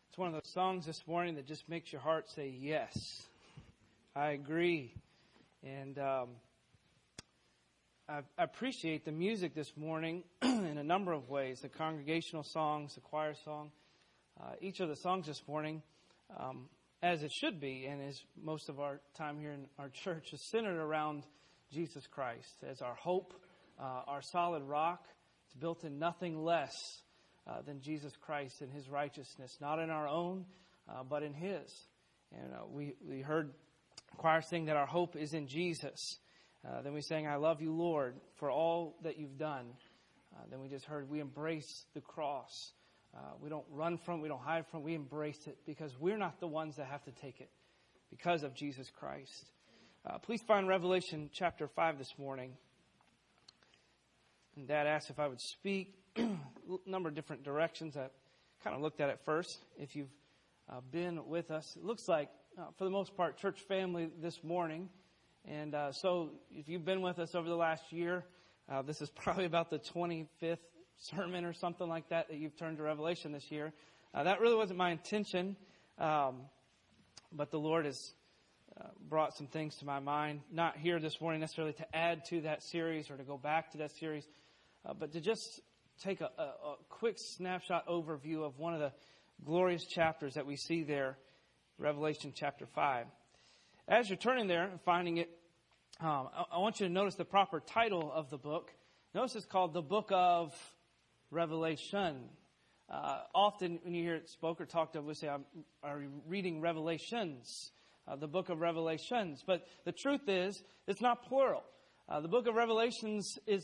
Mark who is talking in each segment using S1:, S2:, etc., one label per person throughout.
S1: It's one of those songs this morning that just makes your heart say, yes, I agree. And I appreciate the music this morning in a number of ways. The congregational songs, the choir song. Each of the songs this morning, as it should be, and as most of our time here in our church, is centered around Jesus Christ as our hope, our solid rock. It's built in nothing less than Jesus Christ and His righteousness, not in our own, but in His. And we heard choir sing that our hope is in Jesus. Then we sang, I love you, Lord, for all that you've done. Then we just heard, we embrace the cross. We don't run from it, we don't hide from it, we embrace it because we're not the ones that have to take it because of Jesus Christ. Please find Revelation chapter 5 this morning. And Dad asked if I would speak a number of different directions. I kind of looked at it first. If you've been with us, it looks like, for the most part, church family this morning. And so if you've been with us over the last year, this is probably about the 25th sermon or something like that you've turned to Revelation this year. That really wasn't my intention, but the Lord has brought some things to my mind. Not here this morning necessarily to add to that series or to go back to that series, but to just take a quick snapshot overview of one of the glorious chapters that we see there, Revelation chapter 5. As you're turning there and finding it, I want you to notice the proper title of the book. Notice it's called the Book of Revelation. Often when you hear it spoke or talked of, we say, are you reading Revelations? The Book of Revelations. But the truth is, it's not plural. The Book of Revelation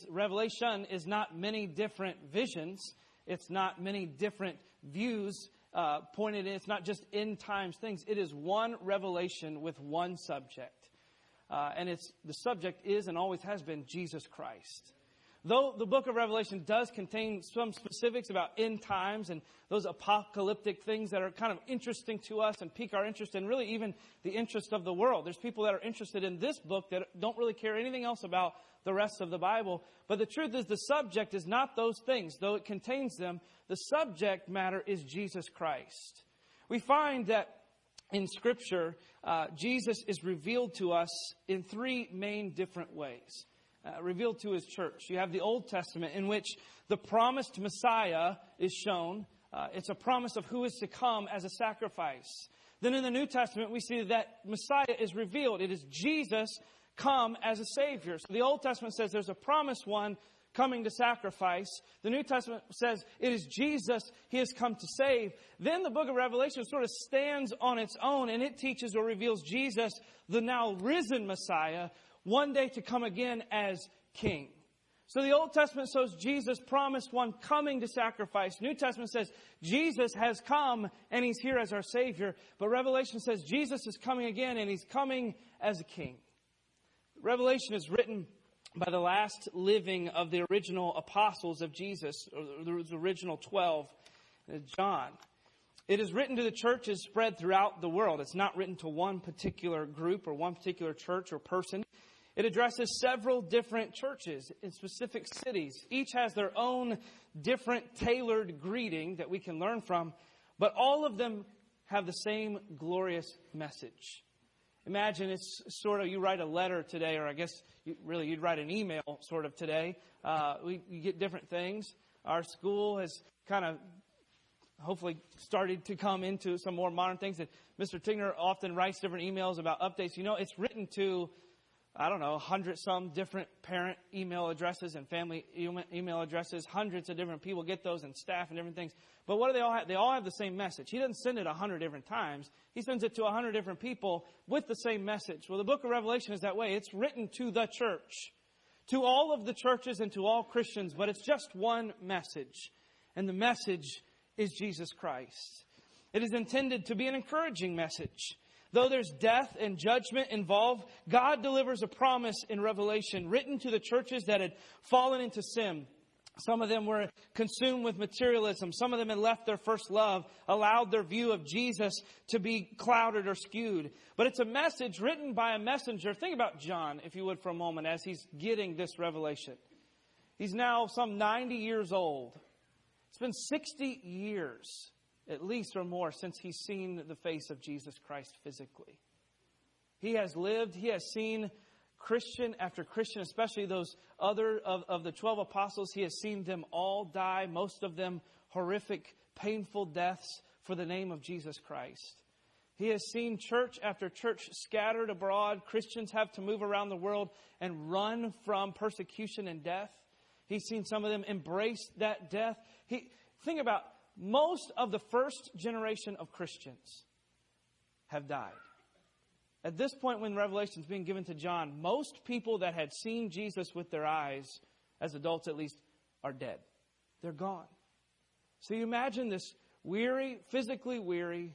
S1: is not many different visions. It's not many different views pointed in. It's not just end times things. It is one revelation with one subject. And the subject is and always has been Jesus Christ. Though the book of Revelation does contain some specifics about end times and those apocalyptic things that are kind of interesting to us and pique our interest and really even the interest of the world. There's people that are interested in this book that don't really care anything else about the rest of the Bible. But the truth is the subject is not those things. Though it contains them, the subject matter is Jesus Christ. We find that in Scripture, Jesus is revealed to us in three main different ways. Revealed to His church. You have the Old Testament in which the promised Messiah is shown. It's a promise of who is to come as a sacrifice. Then in the New Testament, we see that Messiah is revealed. It is Jesus come as a Savior. So the Old Testament says there's a promised one coming to sacrifice. The New Testament says it is Jesus, He has come to save. Then the book of Revelation sort of stands on its own and it teaches or reveals Jesus, the now risen Messiah, one day to come again as King. So the Old Testament shows Jesus promised one coming to sacrifice. New Testament says Jesus has come and He's here as our Savior. But Revelation says Jesus is coming again and He's coming as a King. Revelation is written by the last living of the original apostles of Jesus, or the original 12, John. It is written to the churches spread throughout the world. It's not written to one particular group or one particular church or person. It addresses several different churches in specific cities. Each has their own different tailored greeting that we can learn from, but all of them have the same glorious message. Imagine it's sort of, you write a letter today, or I guess you'd write an email sort of today. You get different things. Our school has kind of hopefully started to come into some more modern things. And Mr. Tigner often writes different emails about updates. You know, it's written to 100 some different parent email addresses and family email addresses. Hundreds of different people get those and staff and different things. But what do they all have? They all have the same message. He doesn't send it 100 different times. He sends it to 100 different people with the same message. Well, the book of Revelation is that way. It's written to the church, to all of the churches and to all Christians, but it's just one message. And the message is Jesus Christ. It is intended to be an encouraging message. Though there's death and judgment involved, God delivers a promise in Revelation written to the churches that had fallen into sin. Some of them were consumed with materialism. Some of them had left their first love, allowed their view of Jesus to be clouded or skewed. But it's a message written by a messenger. Think about John, if you would, for a moment, as he's getting this revelation. He's now some 90 years old. It's been 60 years at least or more since he's seen the face of Jesus Christ physically. He has lived, he has seen Christian after Christian, especially those other of the 12 apostles. He has seen them all die, most of them horrific, painful deaths for the name of Jesus Christ. He has seen church after church scattered abroad. Christians have to move around the world and run from persecution and death. He's seen some of them embrace that death. Think about most of the first generation of Christians have died. At this point when Revelation is being given to John, most people that had seen Jesus with their eyes, as adults at least, are dead. They're gone. So you imagine this weary, physically weary,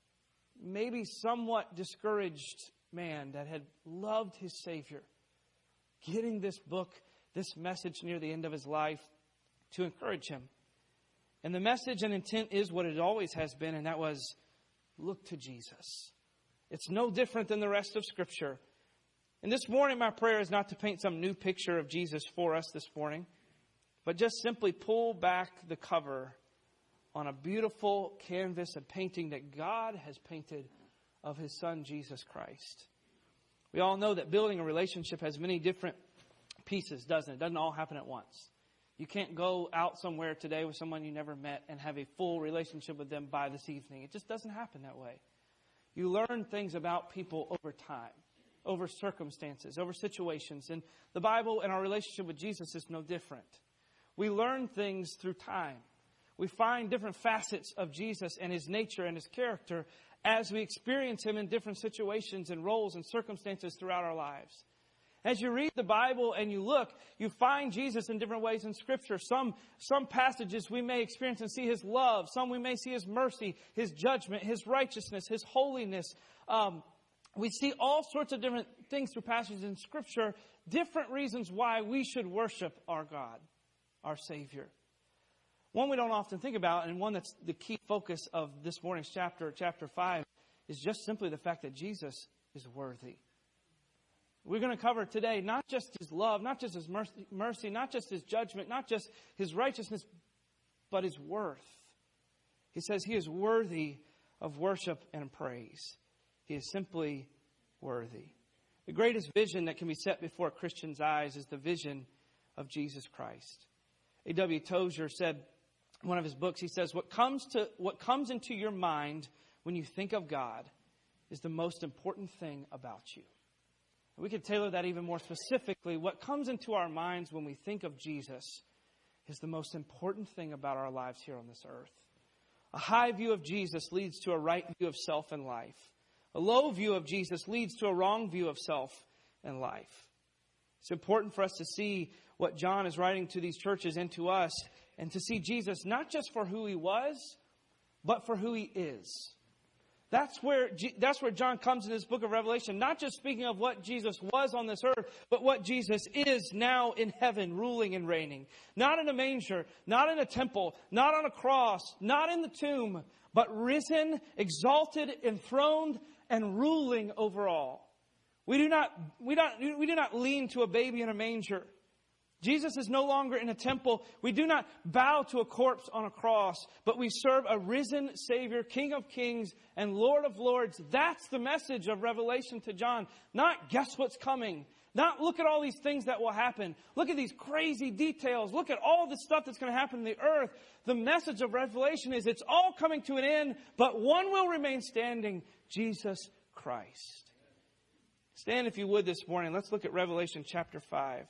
S1: maybe somewhat discouraged man that had loved his Savior, getting this book, this message near the end of his life to encourage him. And the message and intent is what it always has been, and that was, look to Jesus. It's no different than the rest of Scripture. And this morning, my prayer is not to paint some new picture of Jesus for us this morning, but just simply pull back the cover on a beautiful canvas and painting that God has painted of His Son, Jesus Christ. We all know that building a relationship has many different pieces, doesn't it? It doesn't all happen at once. You can't go out somewhere today with someone you never met and have a full relationship with them by this evening. It just doesn't happen that way. You learn things about people over time, over circumstances, over situations. And the Bible and our relationship with Jesus is no different. We learn things through time. We find different facets of Jesus and His nature and His character as we experience Him in different situations and roles and circumstances throughout our lives. As you read the Bible and you look, you find Jesus in different ways in Scripture. Some passages we may experience and see His love. Some we may see His mercy, His judgment, His righteousness, His holiness. We see all sorts of different things through passages in Scripture, different reasons why we should worship our God, our Savior. One we don't often think about, and one that's the key focus of this morning's chapter 5, is just simply the fact that Jesus is worthy. We're going to cover today not just His love, not just His mercy, not just His judgment, not just His righteousness, but His worth. He says He is worthy of worship and praise. He is simply worthy. The greatest vision that can be set before a Christian's eyes is the vision of Jesus Christ. A.W. Tozer said in one of his books, he says, what comes into your mind when you think of God is the most important thing about you. We could tailor that even more specifically. What comes into our minds when we think of Jesus is the most important thing about our lives here on this earth. A high view of Jesus leads to a right view of self and life. A low view of Jesus leads to a wrong view of self and life. It's important for us to see what John is writing to these churches and to us, and to see Jesus not just for who He was, but for who He is. That's where John comes in this book of Revelation, not just speaking of what Jesus was on this earth, but what Jesus is now in heaven, ruling and reigning. Not in a manger, not in a temple, not on a cross, not in the tomb, but risen, exalted, enthroned, and ruling over all. We do not lean to a baby in a manger. Jesus is no longer in a temple. We do not bow to a corpse on a cross, but we serve a risen Savior, King of Kings and Lord of Lords. That's the message of Revelation to John. Not guess what's coming. Not look at all these things that will happen. Look at these crazy details. Look at all the stuff that's going to happen in the earth. The message of Revelation is it's all coming to an end, but one will remain standing, Jesus Christ. Stand if you would this morning. Let's look at Revelation chapter 5.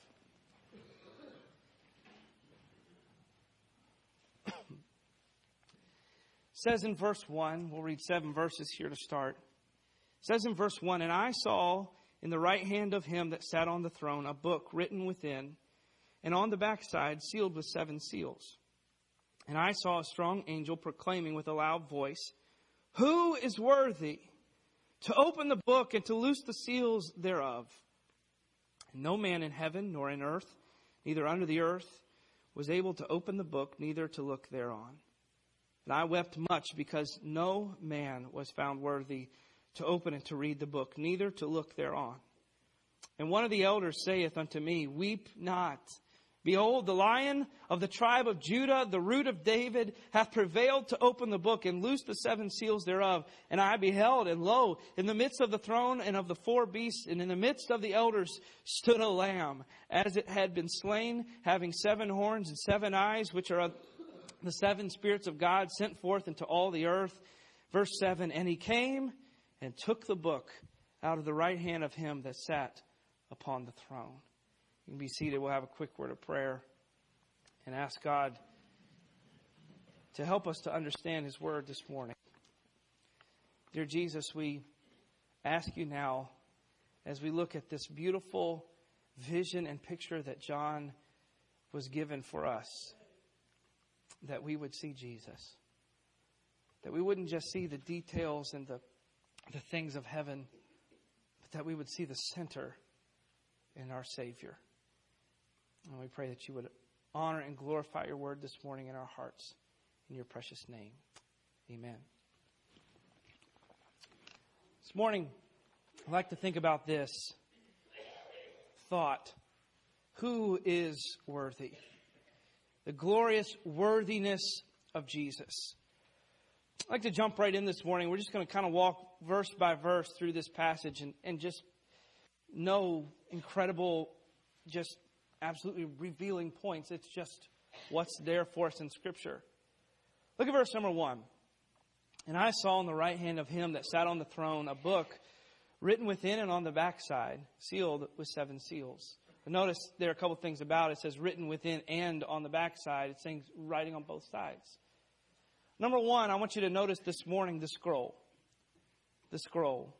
S1: It says in verse 1, we'll read 7 verses here to start. It says in verse 1, and I saw in the right hand of Him that sat on the throne a book written within, and on the backside sealed with 7 seals. And I saw a strong angel proclaiming with a loud voice, who is worthy to open the book and to loose the seals thereof? And no man in heaven nor in earth, neither under the earth, was able to open the book, neither to look thereon. And I wept much because no man was found worthy to open and to read the book, neither to look thereon. And one of the elders saith unto me, weep not. Behold, the Lion of the tribe of Judah, the Root of David, hath prevailed to open the book and loose the 7 seals thereof. And I beheld, and lo, in the midst of the throne and of the 4 beasts, and in the midst of the elders, stood a lamb, as it had been slain, having 7 horns and 7 eyes, which are the 7 spirits of God sent forth into all the earth. Verse 7, and he came and took the book out of the right hand of him that sat upon the throne. You can be seated. We'll have a quick word of prayer and ask God to help us to understand His Word this morning. Dear Jesus, we ask you now, as we look at this beautiful vision and picture that John was given for us, that we would see Jesus. That we wouldn't just see the details and the things of heaven, but that we would see the center in our Savior. And we pray that you would honor and glorify your word this morning in our hearts. In your precious name. Amen. This morning, I'd like to think about this thought. Who is worthy? The glorious worthiness of Jesus. I'd like to jump right in this morning. We're just going to kind of walk verse by verse through this passage and just know incredible, just absolutely revealing points. It's just what's there for us in Scripture. Look at verse number 1. And I saw on the right hand of him that sat on the throne a book written within and on the backside, sealed with 7 seals. But notice there are a couple things about it. It says written within and on the backside. It's saying writing on both sides. Number 1, I want you to notice this morning the scroll. The scroll.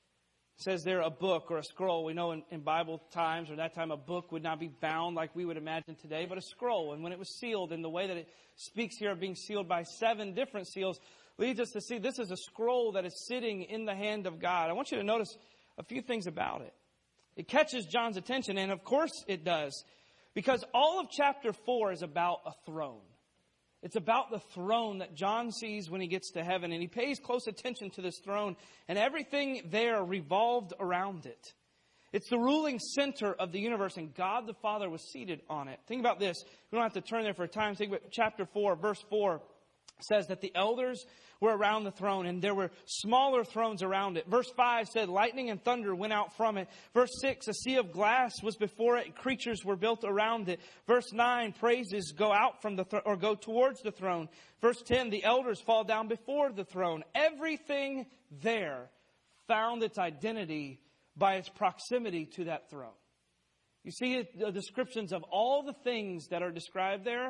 S1: It says there a book or a scroll. We know in Bible times or that time a book would not be bound like we would imagine today, but a scroll. And when it was sealed, in the way that it speaks here of being sealed by 7 different seals, leads us to see this is a scroll that is sitting in the hand of God. I want you to notice a few things about it. It catches John's attention, and of course it does, because all of chapter 4 is about a throne. It's about the throne that John sees when he gets to heaven, and he pays close attention to this throne, and everything there revolved around it. It's the ruling center of the universe, and God the Father was seated on it. Think about this. We don't have to turn there for a time. Think about chapter 4, verse 4. Says that the elders were around the throne, and there were smaller thrones around it. Verse 5 said lightning and thunder went out from it. Verse 6, a sea of glass was before it, and creatures were built around it. Verse 9, praises go out from the or go towards the throne. Verse 10, the elders fall down before the throne. Everything there found its identity by its proximity to that throne. You see the descriptions of all the things that are described there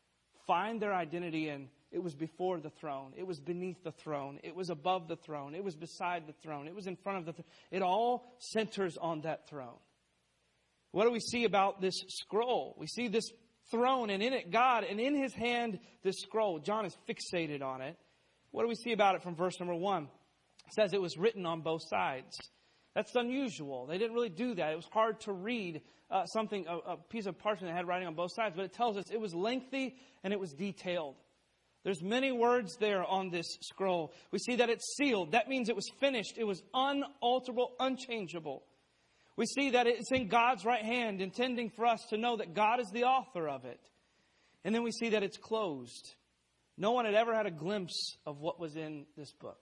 S1: find their identity in. It was before the throne. It was beneath the throne. It was above the throne. It was beside the throne. It was in front of the throne. It all centers on that throne. What do we see about this scroll? We see this throne, and in it God, and in his hand this scroll. John is fixated on it. What do we see about it from verse number 1? It says it was written on both sides. That's unusual. They didn't really do that. It was hard to read a piece of parchment that had writing on both sides, but it tells us it was lengthy and it was detailed. There's many words there on this scroll. We see that it's sealed. That means it was finished. It was unalterable, unchangeable. We see that it's in God's right hand, intending for us to know that God is the author of it. And then we see that it's closed. No one had ever had a glimpse of what was in this book.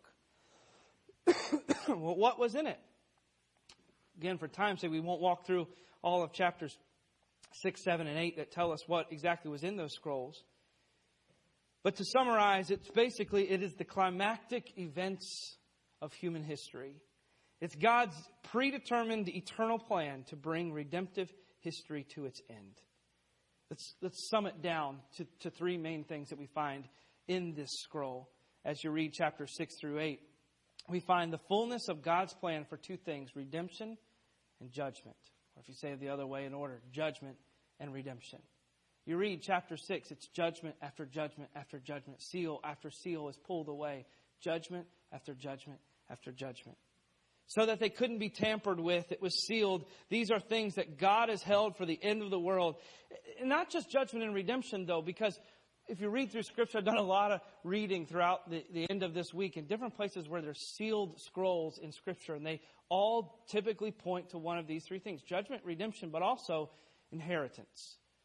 S1: Well, what was in it? Again, for time's sake, we won't walk through all of chapters 6, 7, and 8 that tell us what exactly was in those scrolls. But to summarize, it is the climactic events of human history. It's God's predetermined eternal plan to bring redemptive history to its end. Let's sum it down to 3 main things that we find in this scroll. As you read chapters 6 through 8, we find the fullness of God's plan for 2 things, redemption and judgment. Or if you say it the other way in order, judgment and redemption. You read chapter 6, it's judgment after judgment after judgment. Seal after seal is pulled away. Judgment after judgment after judgment. So that they couldn't be tampered with, it was sealed. These are things that God has held for the end of the world. Not just judgment and redemption, though, because if you read through Scripture, I've done a lot of reading throughout the end of this week in different places where there's sealed scrolls in Scripture. And they all typically point to one of these 3 things. Judgment, redemption, but also inheritance.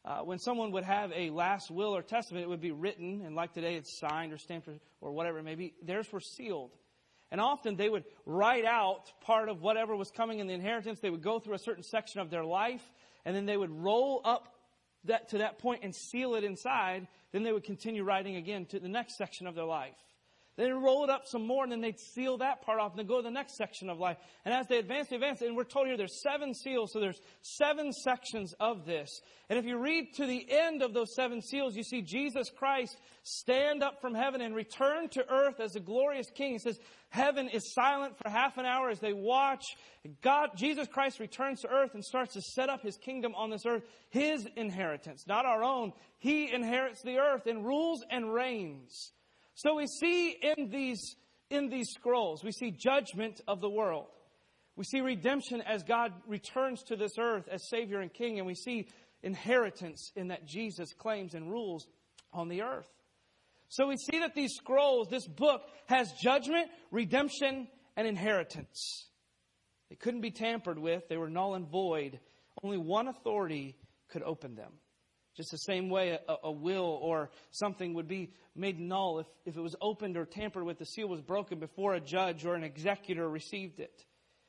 S1: when someone would have a last will or testament, it would be written, and like today it's signed or stamped or whatever it may be. Theirs were sealed. And often they would write out part of whatever was coming in the inheritance. They would go through a certain section of their life, and then they would roll up to that point and seal it inside. Then they would continue writing again to the next section of their life. Then they'd roll it up some more, and then they'd seal that part off, and then go to the next section of life. And as they advance, and we're told here there's 7 seals, so there's 7 sections of this. And if you read to the end of those 7 seals, you see Jesus Christ stand up from heaven and return to earth as a glorious King. He says, heaven is silent for half an hour as they watch. Jesus Christ returns to earth and starts to set up His kingdom on this earth, His inheritance, not our own. He inherits the earth and rules and reigns. So we see in these scrolls, we see judgment of the world. We see redemption as God returns to this earth as Savior and King. And we see inheritance in that Jesus claims and rules on the earth. So we see that these scrolls, this book, has judgment, redemption, and inheritance. They couldn't be tampered with. They were null and void. Only one authority could open them. Just the same way a will or something would be made null if it was opened or tampered with, the seal was broken before a judge or an executor received it.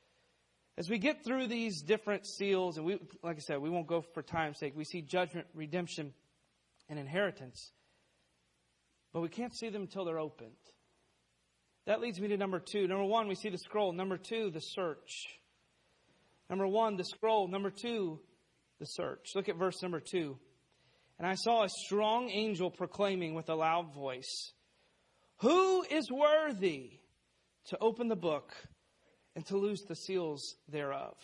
S1: As we get through these different seals, and like I said, we won't go for time's sake. We see judgment, redemption, and inheritance. But we can't see them until they're opened. That leads me to number 2. Number 1, we see the scroll. Number 2, the search. Number 1, the scroll. Number 2, the search. Look at verse number 2. And I saw a strong angel proclaiming with a loud voice, "Who is worthy to open the book and to loose the seals thereof?"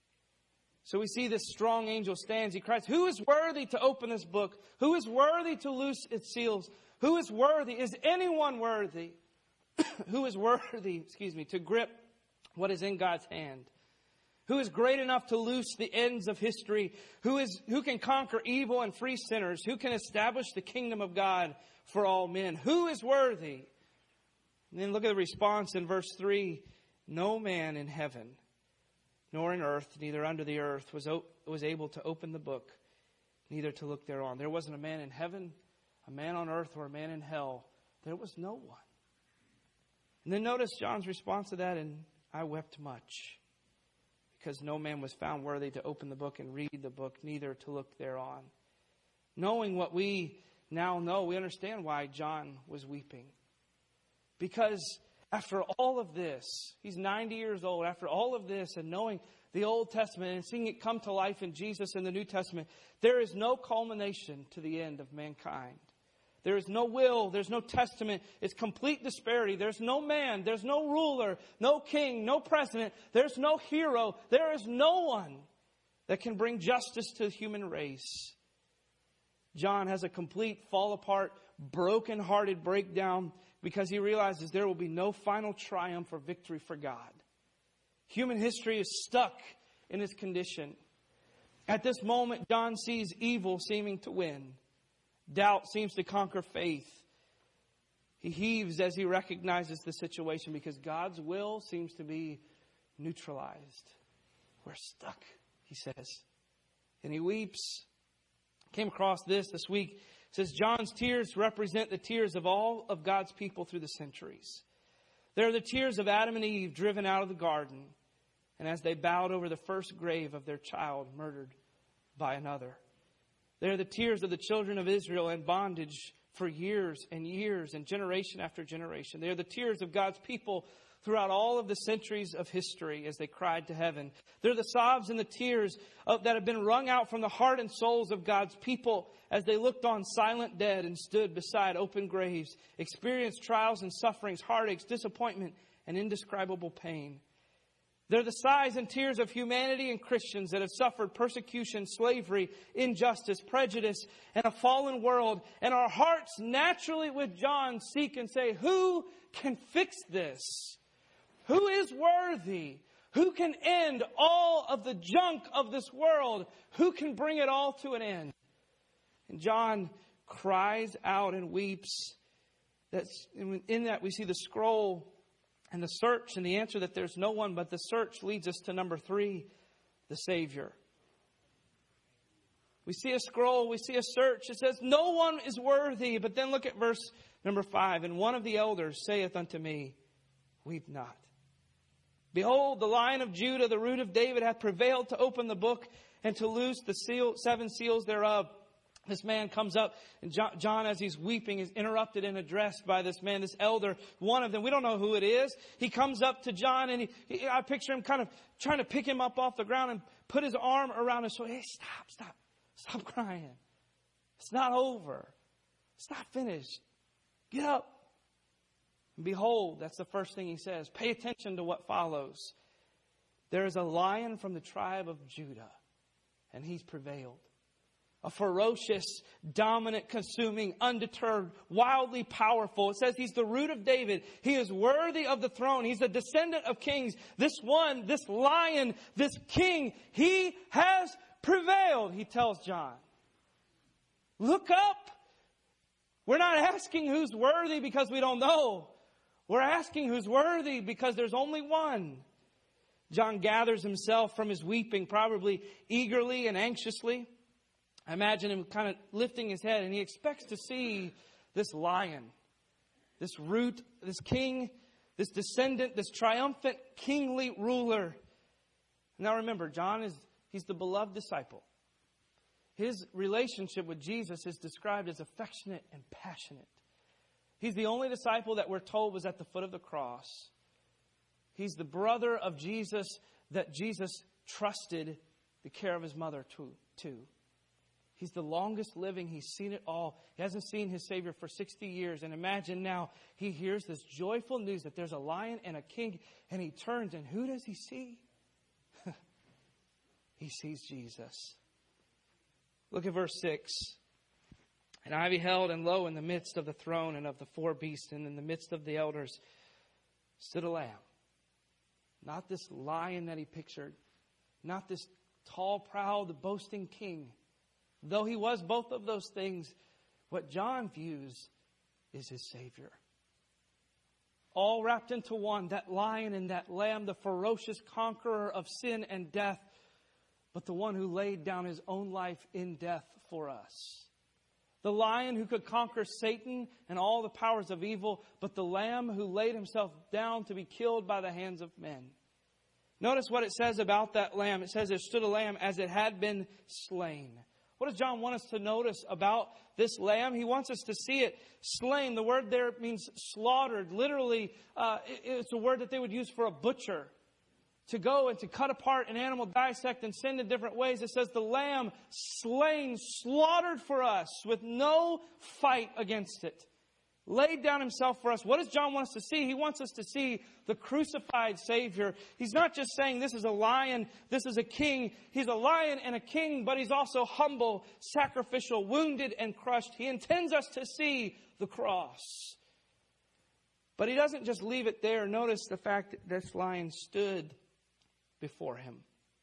S1: So we see this strong angel stands. He cries, "Who is worthy to open this book? Who is worthy to loose its seals? Who is worthy? Is anyone worthy? Who is worthy, to grip what is in God's hand? Who is great enough to loose the ends of history? Who can conquer evil and free sinners? Who can establish the kingdom of God for all men? Who is worthy?" And then look at the response in verse 3. "No man in heaven, nor in earth, neither under the earth, was able to open the book, neither to look thereon." There wasn't a man in heaven, a man on earth, or a man in hell. There was no one. And then notice John's response to that, "And I wept much, because no man was found worthy to open the book and read the book, neither to look thereon." Knowing what we now know, we understand why John was weeping. Because after all of this, he's 90 years old, after all of this and knowing the Old Testament and seeing it come to life in Jesus in the New Testament, there is no culmination to the end of mankind. There is no will. There's no testament. It's complete disparity. There's no man. There's no ruler, no king, no president. There's no hero. There is no one that can bring justice to the human race. John has a complete fall apart, broken-hearted breakdown because he realizes there will be no final triumph or victory for God. Human history is stuck in its condition. At this moment, John sees evil seeming to win. Doubt seems to conquer faith. He heaves as he recognizes the situation because God's will seems to be neutralized. "We're stuck," he says. And he weeps. Came across this week. It says John's tears represent the tears of all of God's people through the centuries. They're the tears of Adam and Eve driven out of the garden, and as they bowed over the first grave of their child murdered by another. They're the tears of the children of Israel in bondage for years and years and generation after generation. They're the tears of God's people throughout all of the centuries of history as they cried to heaven. They're the sobs and the tears that have been wrung out from the heart and souls of God's people as they looked on silent dead and stood beside open graves, experienced trials and sufferings, heartaches, disappointment, and indescribable pain. They're the sighs and tears of humanity and Christians that have suffered persecution, slavery, injustice, prejudice, and a fallen world. And our hearts naturally with John seek and say, "Who can fix this? Who is worthy? Who can end all of the junk of this world? Who can bring it all to an end?" And John cries out and weeps. In that we see the scroll and the search, and the answer that there's no one, but the search leads us to number 3, the Savior. We see a scroll. We see a search. It says, no one is worthy. But then look at verse number 5. And one of the elders saith unto me, weep not. Behold, the Lion of Judah, the root of David, hath prevailed to open the book and to loose the 7 seals thereof. This man comes up, and John, as he's weeping, is interrupted and addressed by this man, this elder, one of them. We don't know who it is. He comes up to John, and I picture him kind of trying to pick him up off the ground and put his arm around his shoulder. Hey, stop crying. It's not over. It's not finished. Get up. And behold, that's the first thing he says. Pay attention to what follows. There is a lion from the tribe of Judah, and he's prevailed. A ferocious, dominant, consuming, undeterred, wildly powerful. It says he's the root of David. He is worthy of the throne. He's a descendant of kings. This one, this lion, this king, he has prevailed, he tells John. Look up. We're not asking who's worthy because we don't know. We're asking who's worthy because there's only one. John gathers himself from his weeping, probably eagerly and anxiously. I imagine him kind of lifting his head, and he expects to see this lion, this root, this king, this descendant, this triumphant kingly ruler. Now remember, John he's the beloved disciple. His relationship with Jesus is described as affectionate and passionate. He's the only disciple that we're told was at the foot of the cross. He's the brother of Jesus that Jesus trusted the care of his mother to. He's the longest living. He's seen it all. He hasn't seen his Savior for 60 years. And imagine now he hears this joyful news that there's a lion and a king. And he turns, and who does he see? He sees Jesus. Look at verse 6. And I beheld, and lo, in the midst of the throne and of the 4 beasts, and in the midst of the elders, stood a lamb. Not this lion that he pictured. Not this tall, proud, boasting king. Though he was both of those things, what John views is his Savior. All wrapped into one, that lion and that lamb, the ferocious conqueror of sin and death, but the one who laid down his own life in death for us. The lion who could conquer Satan and all the powers of evil, but the lamb who laid himself down to be killed by the hands of men. Notice what it says about that lamb. It says, there stood a lamb as it had been slain. What does John want us to notice about this lamb? He wants us to see it slain. The word there means slaughtered. Literally, it's a word that they would use for a butcher. To go and to cut apart an animal, dissect and send in different ways. It says the lamb slain, slaughtered for us with no fight against it. Laid down himself for us. What does John want us to see? He wants us to see the crucified Savior. He's not just saying this is a lion, this is a king. He's a lion and a king, but he's also humble, sacrificial, wounded and crushed. He intends us to see the cross. But he doesn't just leave it there. Notice the fact that this lion stood before him.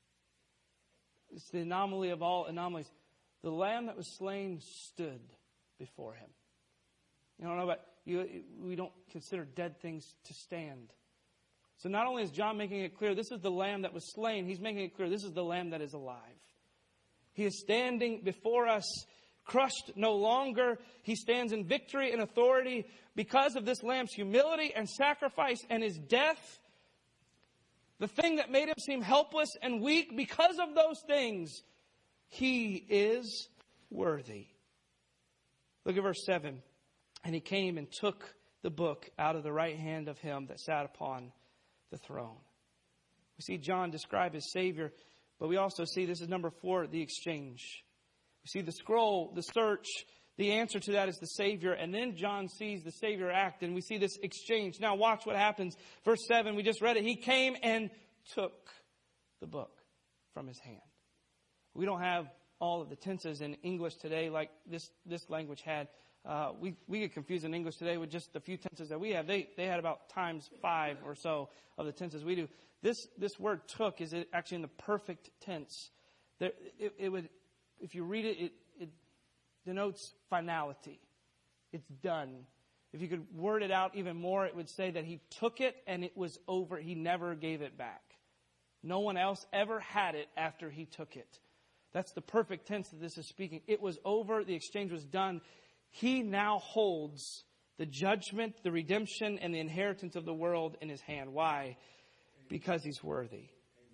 S1: It's the anomaly of all anomalies. The lamb that was slain stood before him. I don't know about you, we don't consider dead things to stand. So not only is John making it clear this is the lamb that was slain, he's making it clear this is the lamb that is alive. He is standing before us, crushed no longer. He stands in victory and authority because of this lamb's humility and sacrifice and his death. The thing that made him seem helpless and weak, because of those things, he is worthy. Look at verse 7. And he came and took the book out of the right hand of him that sat upon the throne. We see John describe his Savior, but we also see, this is number 4, the exchange. We see the scroll, the search, the answer to that is the Savior. And then John sees the Savior act, and we see this exchange. Now watch what happens. Verse 7, we just read it. He came and took the book from his hand. We don't have all of the tenses in English today like this language had. We get confused in English today with just the few tenses that we have. They had about times 5 or so of the tenses we do. This word took is actually in the perfect tense. It would, if you read it, it denotes finality. It's done. If you could word it out even more, it would say that he took it and it was over. He never gave it back. No one else ever had it after he took it. That's the perfect tense that this is speaking. It was over. The exchange was done. He now holds the judgment, the redemption, and the inheritance of the world in his hand. Why? Because he's worthy.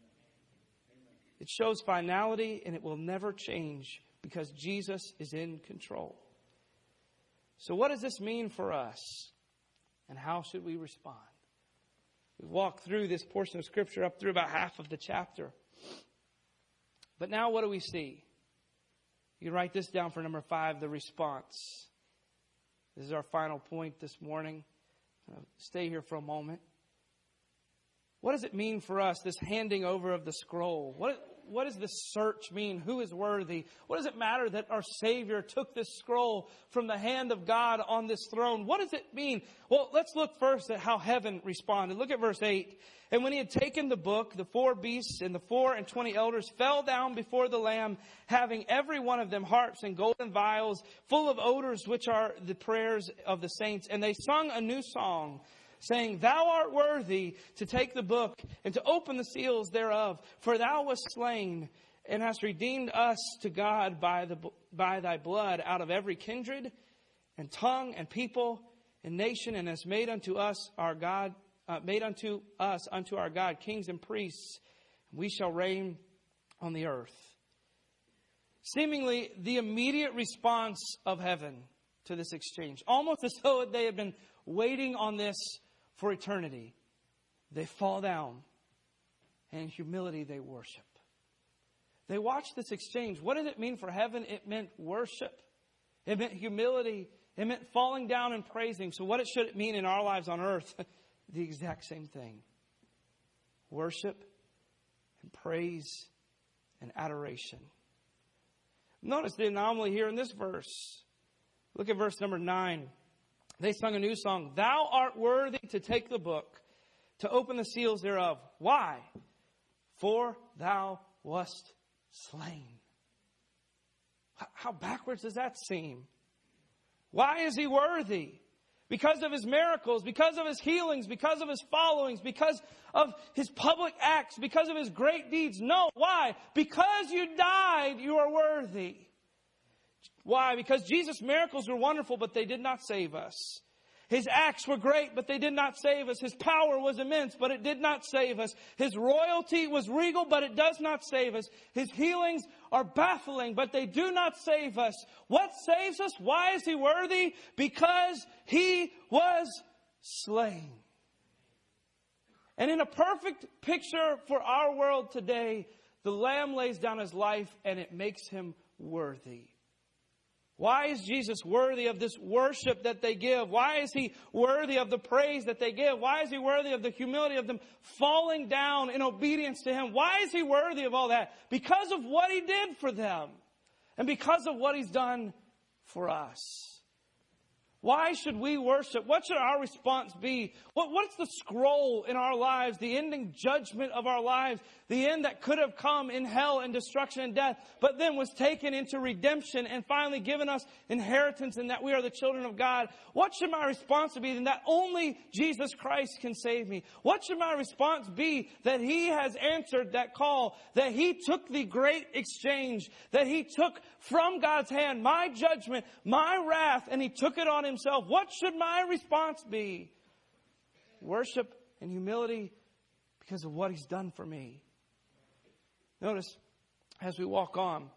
S1: It shows finality, and it will never change because Jesus is in control. So what does this mean for us? And how should we respond? We've walked through this portion of Scripture up through about half of the chapter. But now what do we see? You can write this down for number 5, the response. This is our final point this morning. Stay here for a moment. What does it mean for us, this handing over of the scroll? What does this search mean? Who is worthy? What does it matter that our Savior took this scroll from the hand of God on this throne? What does it mean? Well, let's look first at how heaven responded. Look at verse 8. And when he had taken the book, the 4 beasts and the 24 elders fell down before the Lamb, having every one of them harps and golden vials, full of odors, which are the prayers of the saints. And they sung a new song, saying, Thou art worthy to take the book and to open the seals thereof. For thou wast slain and hast redeemed us to God by thy blood out of every kindred and tongue and people and nation, and hast made unto us our God, unto our God, kings and priests. We shall reign on the earth. Seemingly the immediate response of heaven to this exchange, almost as though they had been waiting on this for eternity. They fall down, and in humility they worship. They watch this exchange. What did it mean for heaven? It meant worship. It meant humility. It meant falling down and praising. So what should it mean in our lives on earth? The exact same thing. Worship and praise and adoration. Notice the anomaly here in this verse. Look at verse number 9. They sung a new song. Thou art worthy to take the book, to open the seals thereof. Why? For thou wast slain. How backwards does that seem? Why is he worthy? Because of his miracles, because of his healings, because of his followings, because of his public acts, because of his great deeds. No, why? Because you died, you are worthy. Why? Because Jesus' miracles were wonderful, but they did not save us. His acts were great, but they did not save us. His power was immense, but it did not save us. His royalty was regal, but it does not save us. His healings are baffling, but they do not save us. What saves us? Why is he worthy? Because he was slain. And in a perfect picture for our world today, the Lamb lays down his life and it makes him worthy. Why is Jesus worthy of this worship that they give? Why is he worthy of the praise that they give? Why is he worthy of the humility of them falling down in obedience to him? Why is he worthy of all that? Because of what he did for them. And because of what he's done for us. Why should we worship? What should our response be? What's the scroll in our lives? The ending judgment of our lives. The end that could have come in hell and destruction and death, but then was taken into redemption and finally given us inheritance and that we are the children of God. What should my response be? Then that only Jesus Christ can save me. What should my response be? That he has answered that call. That he took the great exchange. That he took from God's hand my judgment, my wrath, and he took it on himself. What should my response be? Worship and humility because of what he's done for me. Notice, as we walk on,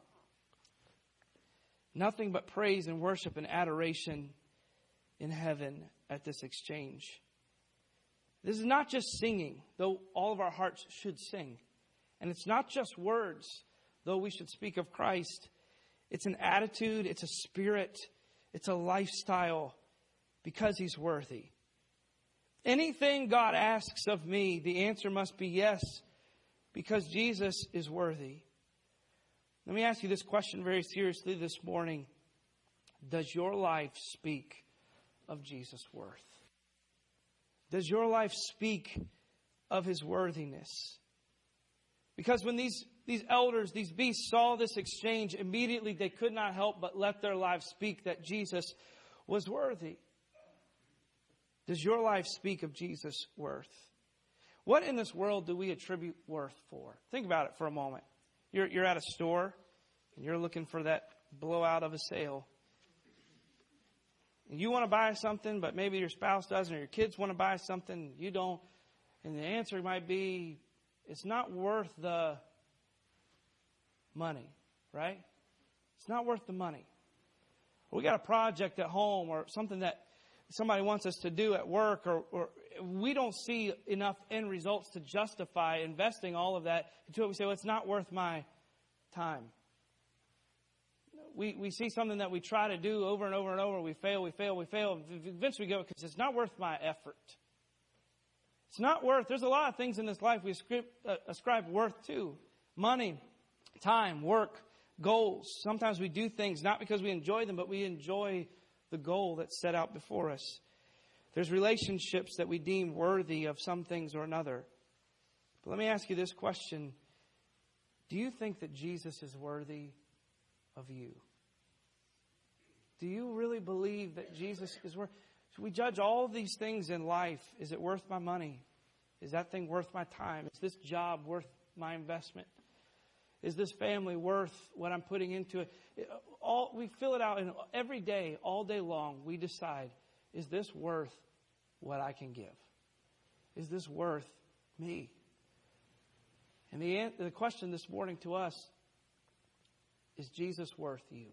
S1: nothing but praise and worship and adoration in heaven at this exchange. This is not just singing, though all of our hearts should sing. And it's not just words, though we should speak of Christ. It's an attitude, it's a spirit, it's a lifestyle, because he's worthy. Anything God asks of me, the answer must be yes, because Jesus is worthy. Let me ask you this question very seriously this morning. Does your life speak of Jesus' worth? Does your life speak of his worthiness? Because when these elders, these beasts saw this exchange, immediately they could not help but let their lives speak that Jesus was worthy. Does your life speak of Jesus' worth? What in this world do we attribute worth for? Think about it for a moment. You're at a store and you're looking for that blowout of a sale. And you want to buy something, but maybe your spouse doesn't, or your kids want to buy something, you don't. And the answer might be, it's not worth the money, right? It's not worth the money. We got a project at home or something that somebody wants us to do at work, or we don't see enough end results to justify investing all of that into it. We say, well, it's not worth my time. We see something that we try to do over and over and over. We fail. Eventually we go, because it's not worth my effort. It's not worth. There's a lot of things in this life we ascribe worth to. Money, time, work, goals. Sometimes we do things not because we enjoy them, but we enjoy the goal that's set out before us. There's relationships that we deem worthy of some things or another. But let me ask you this question. Do you think that Jesus is worthy of you? Do you really believe that Jesus is worth? So we judge all of these things in life. Is it worth my money? Is that thing worth my time? Is this job worth my investment? Is this family worth what I'm putting into it? We fill it out, and every day, all day long, we decide, is this worth what I can give? Is this worth me? And the question this morning to us, is Jesus worth you?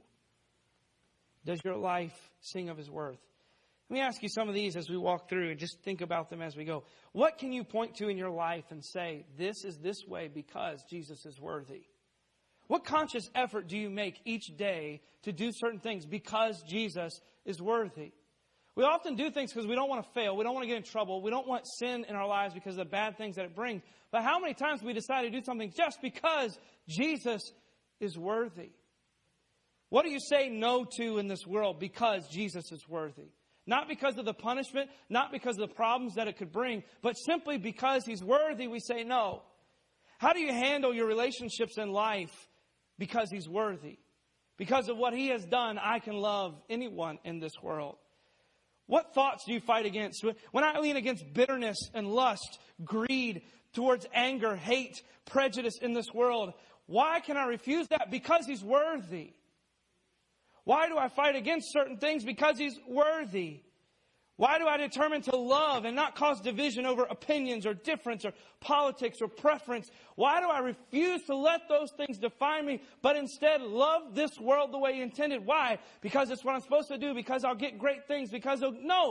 S1: Does your life sing of His worth? Let me ask you some of these as we walk through, and just think about them as we go. What can you point to in your life and say, this is this way because Jesus is worthy? What conscious effort do you make each day to do certain things because Jesus is worthy? We often do things because we don't want to fail. We don't want to get in trouble. We don't want sin in our lives because of the bad things that it brings. But how many times we decide to do something just because Jesus is worthy? What do you say no to in this world because Jesus is worthy? Not because of the punishment, not because of the problems that it could bring, but simply because He's worthy, we say no. How do you handle your relationships in life because He's worthy? Because of what He has done, I can love anyone in this world. What thoughts do you fight against? When I lean against bitterness and lust, greed, towards anger, hate, prejudice in this world, why can I refuse that? Because He's worthy. Why do I fight against certain things? Because He's worthy. Why do I determine to love and not cause division over opinions or difference or politics or preference? Why do I refuse to let those things define me, but instead love this world the way He intended? Why? Because it's what I'm supposed to do, because I'll get great things, because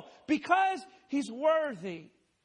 S1: He's worthy.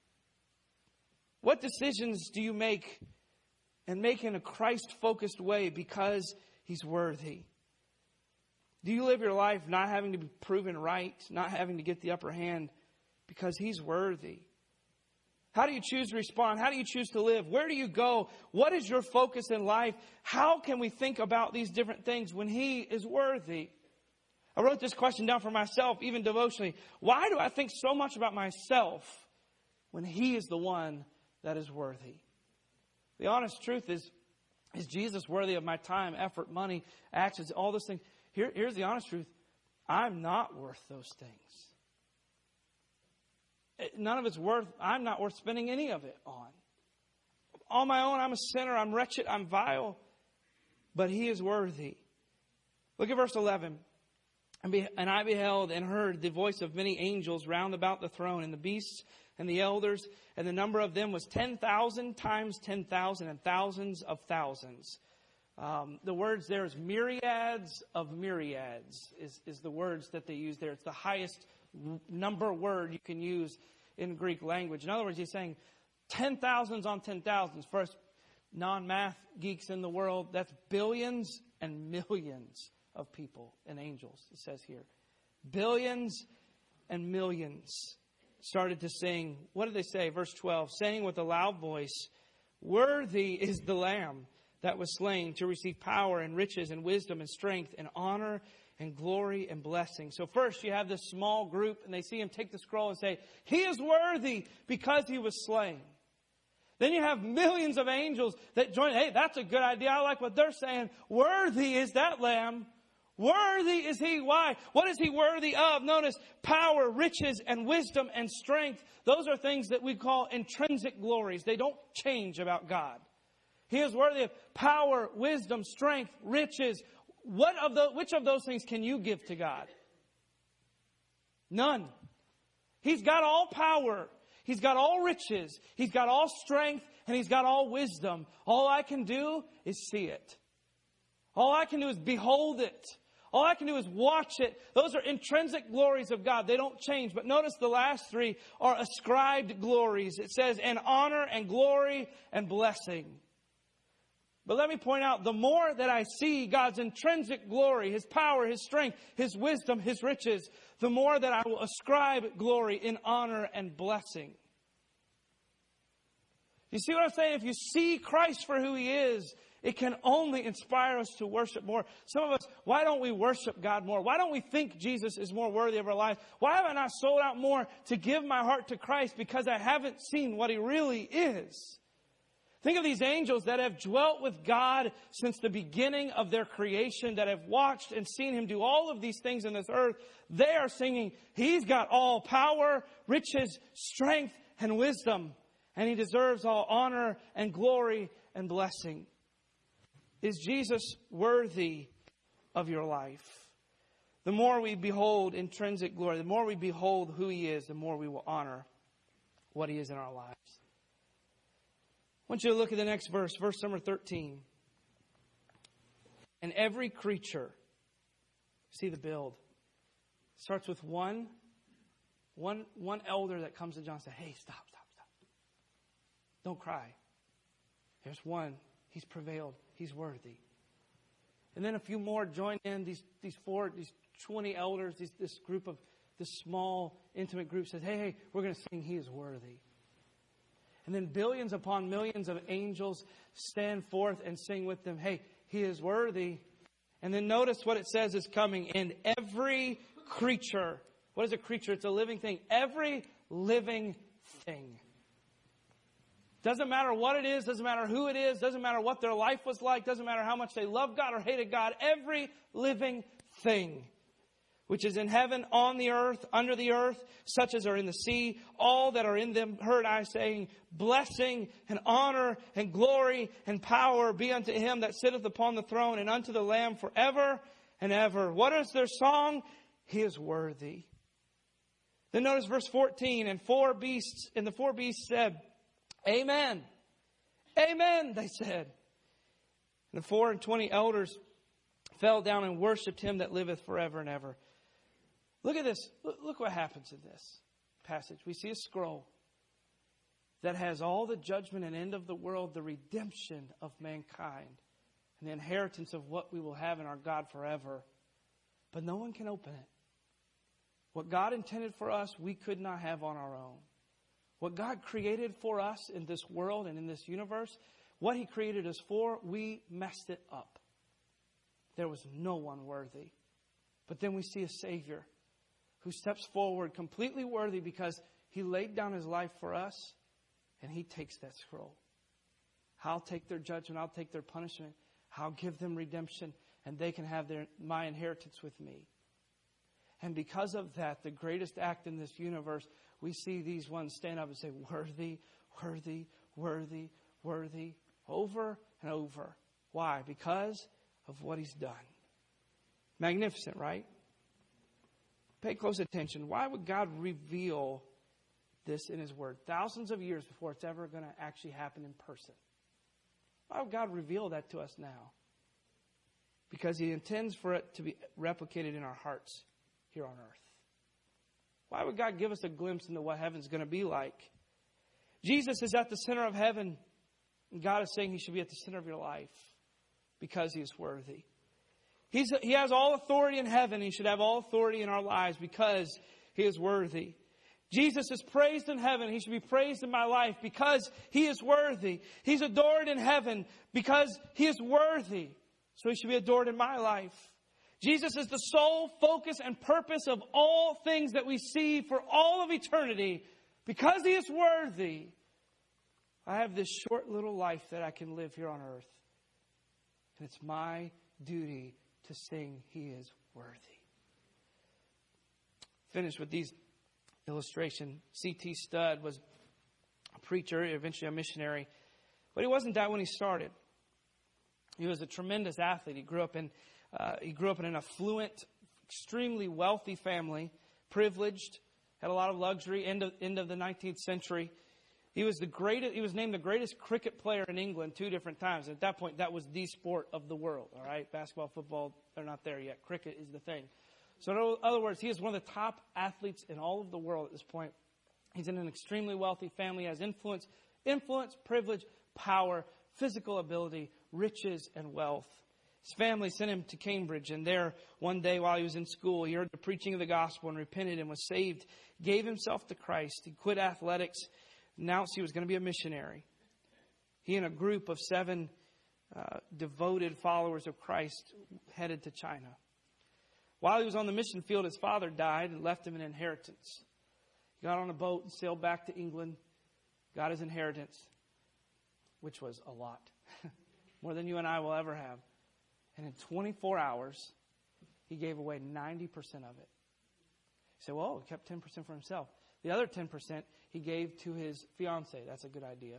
S1: What decisions do you make, and make in a Christ-focused way because He's worthy? Do you live your life not having to be proven right, not having to get the upper hand because He's worthy? How do you choose to respond? How do you choose to live? Where do you go? What is your focus in life? How can we think about these different things when He is worthy? I wrote this question down for myself, even devotionally. Why do I think so much about myself when He is the one that is worthy? The honest truth is Jesus worthy of my time, effort, money, actions, all those things? Here's the honest truth. I'm not worth those things. None of it's worth, I'm not worth spending any of it on. On my own, I'm a sinner, I'm wretched, I'm vile. But He is worthy. Look at verse 11. And I beheld and heard the voice of many angels round about the throne, and the beasts and the elders, and the number of them was 10,000 times 10,000 and thousands of thousands. The words there is myriads of myriads is the words that they use there. It's the highest number word you can use in Greek language. In other words, He's saying 10,000s on 10,000s. For us non-math geeks in the world, that's billions and millions of people and angels, it says here. Billions and millions started to sing. What did they say? Verse 12, saying with a loud voice, "Worthy is the Lamb that was slain to receive power and riches and wisdom and strength and honor and glory and blessing." So first you have this small group, and they see Him take the scroll and say, He is worthy because He was slain. Then you have millions of angels that join. Hey, that's a good idea. I like what they're saying. Worthy is that Lamb. Worthy is He. Why? What is He worthy of? Notice power, riches, and wisdom and strength. Those are things that we call intrinsic glories. They don't change about God. He is worthy of power, wisdom, strength, riches. which of those things can you give to God? None. He's got all power. He's got all riches. He's got all strength. And He's got all wisdom. All I can do is see it. All I can do is behold it. All I can do is watch it. Those are intrinsic glories of God. They don't change. But notice the last three are ascribed glories. It says, and honor and glory and blessing. But let me point out, the more that I see God's intrinsic glory, His power, His strength, His wisdom, His riches, the more that I will ascribe glory in honor and blessing. You see what I'm saying? If you see Christ for who He is, it can only inspire us to worship more. Some of us, why don't we worship God more? Why don't we think Jesus is more worthy of our life? Why have I not sold out more to give my heart to Christ? Because I haven't seen what He really is. Think of these angels that have dwelt with God since the beginning of their creation, that have watched and seen Him do all of these things in this earth. They are singing, He's got all power, riches, strength, and wisdom. And He deserves all honor and glory and blessing. Is Jesus worthy of your life? The more we behold intrinsic glory, the more we behold who He is, the more we will honor what He is in our lives. I want you to look at the next verse, verse number 13. And every creature, see the build, starts with one elder that comes to John and says, hey, stop. Don't cry. There's one. He's prevailed. He's worthy. And then a few more join in. These 20 elders, this small, intimate group says, hey, we're going to sing He is worthy. And then billions upon millions of angels stand forth and sing with them, hey, He is worthy. And then notice what it says is coming. And every creature, what is a creature? It's a living thing. Every living thing. Doesn't matter what it is, doesn't matter who it is, doesn't matter what their life was like, doesn't matter how much they loved God or hated God. Every living thing, which is in heaven, on the earth, under the earth, such as are in the sea, all that are in them, heard I saying, blessing and honor and glory and power be unto Him that sitteth upon the throne and unto the Lamb forever and ever. What is their song? He is worthy. Then notice verse 14, and the four beasts said, Amen. Amen, they said. And the 24 elders fell down and worshipped Him that liveth forever and ever. Look at this. Look what happens in this passage. We see a scroll that has all the judgment and end of the world, the redemption of mankind, and the inheritance of what we will have in our God forever. But no one can open it. What God intended for us, we could not have on our own. What God created for us in this world and in this universe, what He created us for, we messed it up. There was no one worthy. But then we see a Savior who steps forward completely worthy because He laid down His life for us, and He takes that scroll. I'll take their judgment. I'll take their punishment. I'll give them redemption, and they can have my inheritance with me. And because of that, the greatest act in this universe, we see these ones stand up and say, worthy, worthy, worthy, worthy, over and over. Why? Because of what He's done. Magnificent, right? Pay close attention. Why would God reveal this in His Word thousands of years before it's ever going to actually happen in person? Why would God reveal that to us now? Because He intends for it to be replicated in our hearts here on earth. Why would God give us a glimpse into what heaven's going to be like? Jesus is at the center of heaven. And God is saying He should be at the center of your life because He is worthy. He has all authority in heaven. He should have all authority in our lives because He is worthy. Jesus is praised in heaven. He should be praised in my life because He is worthy. He's adored in heaven because He is worthy. So He should be adored in my life. Jesus is the sole focus and purpose of all things that we see for all of eternity. Because He is worthy, I have this short little life that I can live here on earth. And it's my duty to sing He is worthy. Finish with these illustrations. C.T. Studd was a preacher, eventually a missionary. But he wasn't that when he started. He was a tremendous athlete. He grew up in He grew up in an affluent, extremely wealthy family, privileged, had a lot of luxury, end of the 19th century. He was named the greatest cricket player in England 2 different times. At that point, that was the sport of the world, all right? Basketball, football, they're not there yet. Cricket is the thing. So in other words, he is one of the top athletes in all of the world at this point. He's in an extremely wealthy family, has influence, privilege, power, physical ability, riches, and wealth. His family sent him to Cambridge, and there one day while he was in school, he heard the preaching of the gospel and repented and was saved, gave himself to Christ. He quit athletics, announced he was going to be a missionary. He and a group of 7 devoted followers of Christ headed to China. While he was on the mission field, his father died and left him an inheritance. He got on a boat and sailed back to England, got his inheritance, which was a lot, more than you and I will ever have. And in 24 hours, he gave away 90% of it. He said, well, he kept 10% for himself. The other 10% he gave to his fiancée. That's a good idea.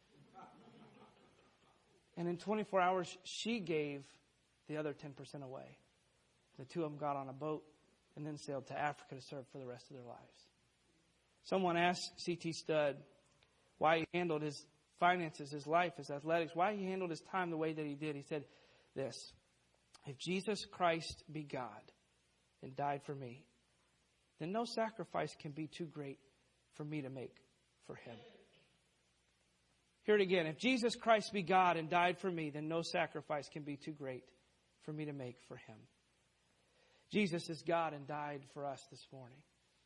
S1: And in 24 hours, she gave the other 10% away. The 2 of them got on a boat and then sailed to Africa to serve for the rest of their lives. Someone asked C.T. Studd why he handled his finances, his life, his athletics, why he handled his time the way that he did. He said this: if Jesus Christ be God and died for me, then no sacrifice can be too great for me to make for him. Hear it again. If Jesus Christ be God and died for me, then no sacrifice can be too great for me to make for him. Jesus is God and died for us this morning.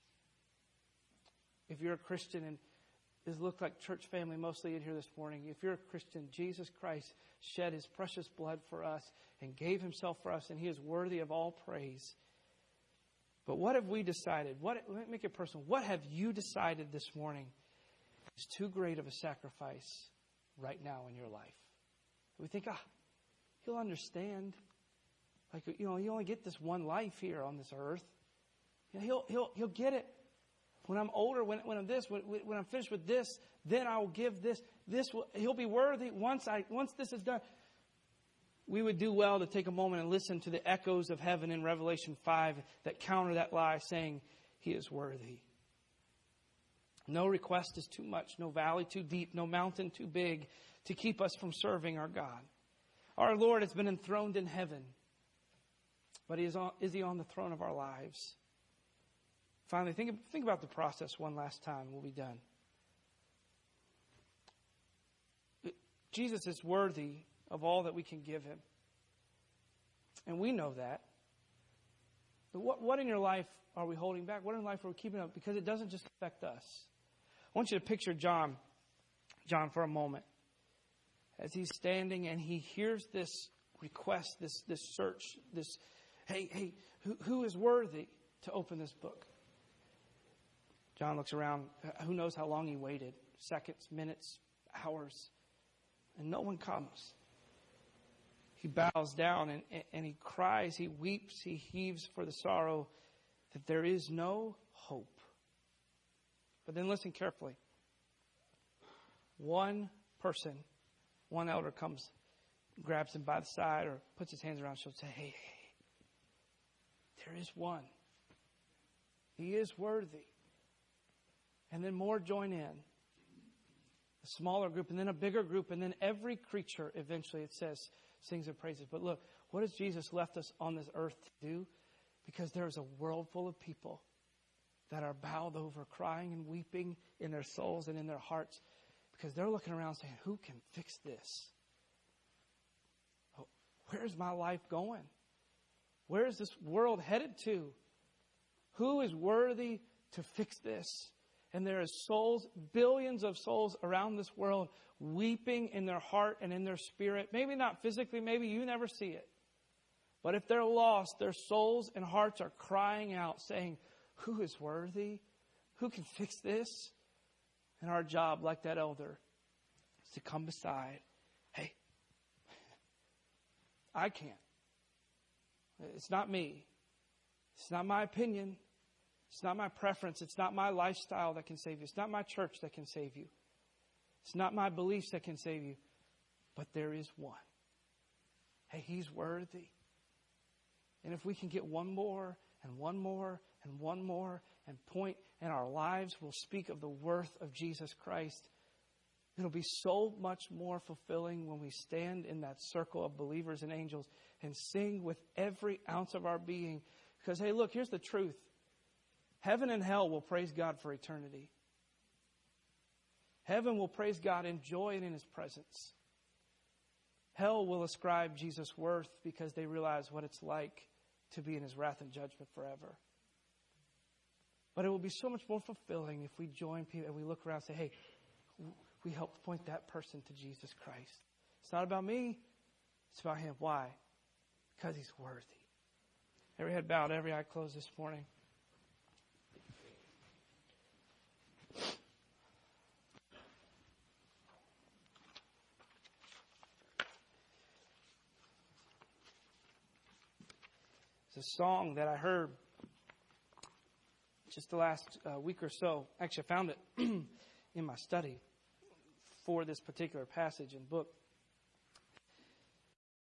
S1: If you're a Christian, and this looked like church family mostly in here this morning, if you're a Christian, Jesus Christ shed his precious blood for us and gave himself for us, and he is worthy of all praise. But what have we decided? Let me make it personal. What have you decided this morning is too great of a sacrifice right now in your life? We think, he'll understand. Like, you only get this one life here on this earth. He'll get it. When I'm older, when I'm finished with this, then I will give this. He'll be worthy once this is done. We would do well to take a moment and listen to the echoes of heaven in Revelation 5 that counter that lie, saying he is worthy. No request is too much, no valley too deep, no mountain too big to keep us from serving our God. Our Lord has been enthroned in heaven, but is he on the throne of our lives? Finally, think about the process one last time. We'll be done. Jesus is worthy of all that we can give him. And we know that. But what in your life are we holding back? What in life are we keeping up? Because it doesn't just affect us. I want you to picture John for a moment. As he's standing and he hears this request, this search, this, hey, who is worthy to open this book? John looks around. Who knows how long he waited? Seconds, minutes, hours. And no one comes. He bows down and he cries, he weeps, he heaves for the sorrow that there is no hope. But then listen carefully. One person, one elder comes, grabs him by the side or puts his hands around his shoulder and says, hey, there is one. He is worthy. And then more join in. A smaller group and then a bigger group and then every creature eventually, it says, sings and praises. But look, what has Jesus left us on this earth to do? Because there is a world full of people that are bowed over, crying and weeping in their souls and in their hearts because they're looking around saying, who can fix this? Oh, where's my life going? Where is this world headed to? Who is worthy to fix this? And there is souls, billions of souls around this world weeping in their heart and in their spirit. Maybe not physically, maybe you never see it. But if they're lost, their souls and hearts are crying out saying, who is worthy? Who can fix this? And our job, like that elder, is to come beside. Hey, I can't. It's not me. It's not my opinion. It's not my preference. It's not my lifestyle that can save you. It's not my church that can save you. It's not my beliefs that can save you. But there is one. Hey, he's worthy. And if we can get one more and one more and one more and point, and our lives will speak of the worth of Jesus Christ, it'll be so much more fulfilling when we stand in that circle of believers and angels and sing with every ounce of our being. Because, hey, look, here's the truth. Heaven and hell will praise God for eternity. Heaven will praise God in joy and in His presence. Hell will ascribe Jesus worth because they realize what it's like to be in His wrath and judgment forever. But it will be so much more fulfilling if we join people and we look around and say, hey, we help point that person to Jesus Christ. It's not about me. It's about Him. Why? Because He's worthy. Every head bowed, every eye closed this morning. It's a song that I heard just the last week or so. Actually, I found it in my study for this particular passage and book.